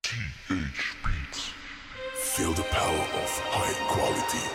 TH Beats. Feel the power of high quality.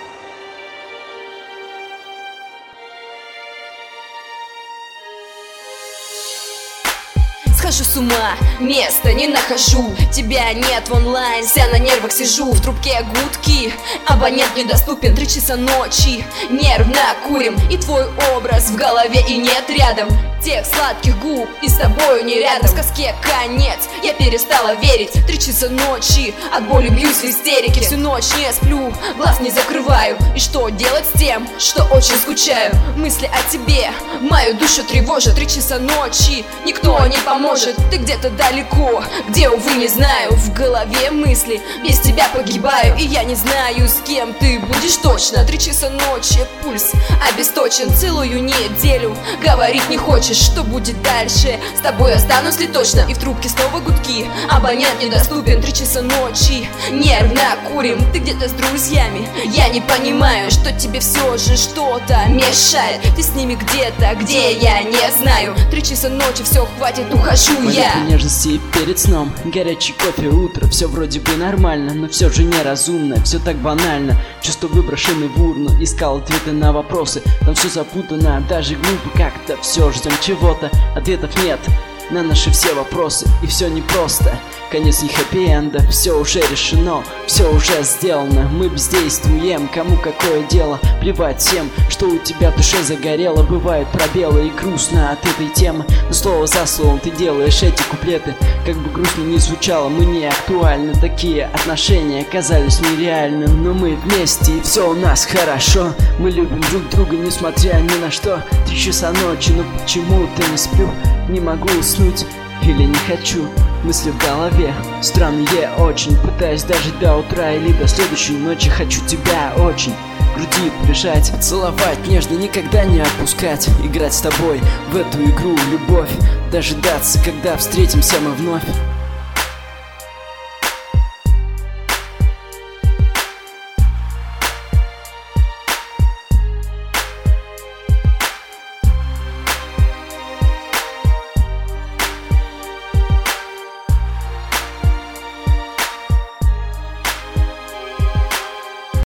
Схожу с ума, места не нахожу. Тебя нет в онлайн, вся на нервах сижу. В трубке гудки, абонент недоступен. 3 часа ночи, нервно курим. И твой образ в голове и нет рядом тех сладких губ, и с тобою не рядом. Сказке конец, я перестала верить. 3 часа ночи, от боли бьюсь в истерике. Всю ночь не сплю, глаз не закрываю. И что делать с тем, что очень скучаю? Мысли о тебе мою душу тревожат. 3 часа ночи, никто не поможет. Ты где-то далеко, где, увы, не знаю. В голове мысли, без тебя погибаю. И я не знаю, с кем ты будешь точно. 3 часа ночи, пульс обесточен. Целую неделю, говорить не хочешь. Что будет дальше? С тобой останусь ли точно? И в трубке снова гудки, абонент недоступен. 3 часа ночи, нервно курим. Ты где-то с друзьями, я не понимаю, что тебе все же что-то мешает. Ты с ними где-то, где я не знаю. 3 часа ночи, все, хватит, ухожу я. Нежности перед сном, горячий кофе, утро. Все вроде бы нормально, но все же неразумно. Все так банально, чувства выброшены в урну. Искал ответы на вопросы, там все запутано. Даже глупо как-то, все ждем чего-то. Ответов нет на наши все вопросы, и все непросто. Конец не хэппи-энда, все уже решено, все уже сделано. Мы бездействуем, кому какое дело. Плевать всем, что у тебя в душе загорело. Бывают пробелы и грустно от этой темы, но слово за словом ты делаешь эти куплеты. Как бы грустно ни звучало, мы не актуальны. Такие отношения казались нереальны, но мы вместе и все у нас хорошо. Мы любим друг друга, несмотря ни на что. 3 часа ночи, но почему-то не сплю. Не могу уснуть или не хочу. Мысли в голове странные очень. Пытаюсь дожить до утра или до следующей ночи. Хочу тебя очень к груди прижать, целовать нежно, никогда не отпускать. Играть с тобой в эту игру любовь, дожидаться, когда встретимся мы вновь.